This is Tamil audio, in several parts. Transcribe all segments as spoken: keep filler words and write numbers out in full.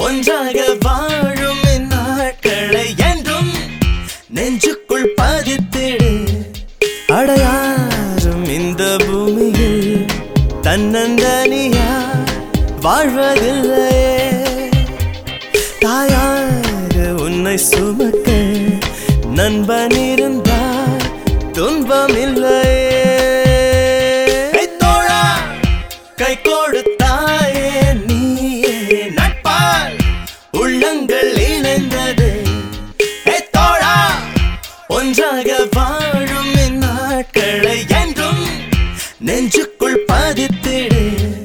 ஒன்றாக வாழும் இந்நாட்களை என்றும் நெஞ்சுக்குள் பதித்திடு. அடையாரும் இந்த பூமியில் தன்னந்தனியா வாழ்வதில்லையே. தாயாக உன்னை சுமக்க நண்பன் இருந்தால் துன்பம் இல்லையே. தோழா கை கொடுத்தாயே நீயே நட்பால் உள்ளங்கள் இணைந்தது. தோழா ஒன்றாக வாழும் இந்நாட்களை என்றும் நெஞ்சுக்குள் பதித்திடு.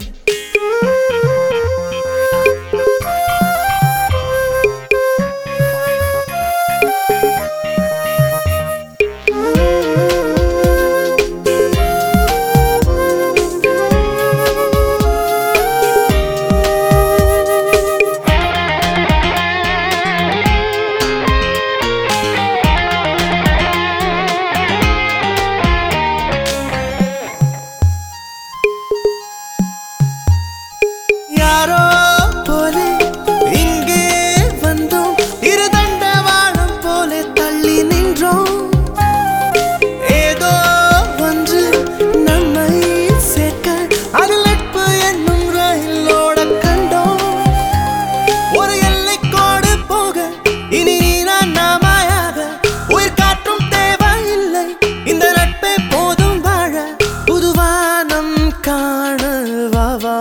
யாரோ போல இங்கே வந்தோம், இரு தண்டவாளம் போல தள்ளி நின்றோம். ஏதோ ஒன்று நம்மை சேர்க்க அது நட்பு என்னும் ரயிலோட கண்டோம். ஒரு எல்லை கோடு போக இனி நான் நாமாயாக உயிர் காற்றும் தேவையில்லை. இந்த நட்பே போதும் வாழ புதுவானம் காண வாவா.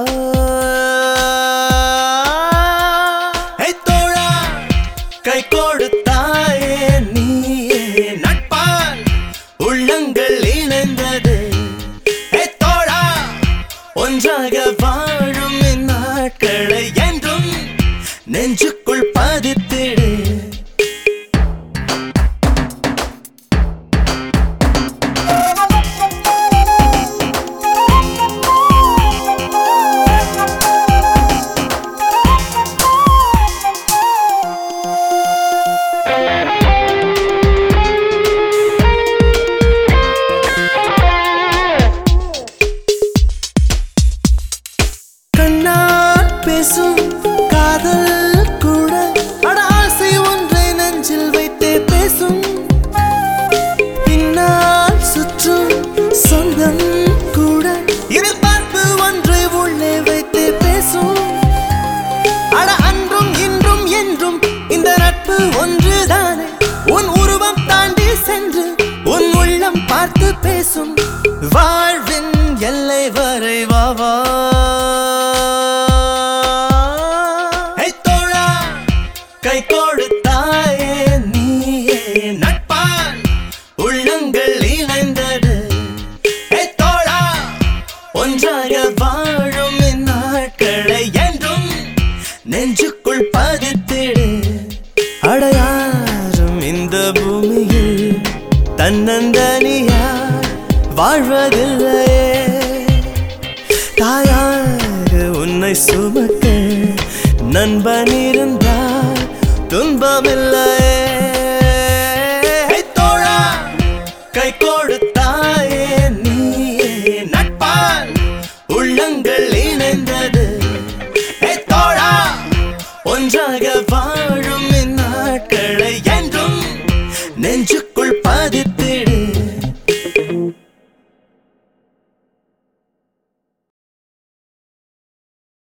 கை கொடுத்தாயே நீயே நட்பால் உள்ளங்கள் இணைந்தது. தோழா ஒன்றாக வாழும் இந்நாட்களை என்றும் நெஞ்சுக்குள் பதித்திடு. பேசும் காதல் கூட அட ஆசை ஒன்றை நெஞ்சில் வைத்தே பேசும். பின்னால் சுற்றும் சொந்தம் கூட எதிர்பார்ப்பு ஒன்றை உள்ளே வைத்தே பேசும். அட அன்றும் இன்றும் என்றும் இந்த நட்பு ஒன்றுதானே. உன் உருவம் தாண்டி சென்று உன் உள்ளம் பார்த்து பேசும். வாழ்வின் எல்லை வரை வாவா. கை கொடுத்தாயே நீயே நட்பால் உள்ளங்கள் இணைந்தது. தோழா ஒன்றாக வாழும் இந்நாட்களை என்றும் நெஞ்சுக்குள் பதித்திடு. அடையாரும் இந்த பூமியில் தன்னந்தனியா வாழ்வதில்லையே. தாயாக உன்னை சுமக்க